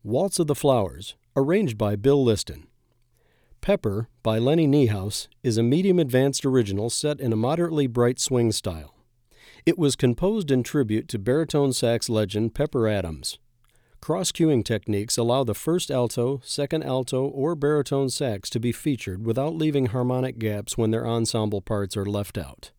Waltz of the Flowers, arranged by Bill Liston. Pepper, by Lenny Niehaus, is a medium-advanced original set in a moderately bright swing style. It was composed in tribute to baritone sax legend Pepper Adams. Cross-cueing techniques allow the first alto, second alto, or baritone sax to be featured without leaving harmonic gaps when their ensemble parts are left out.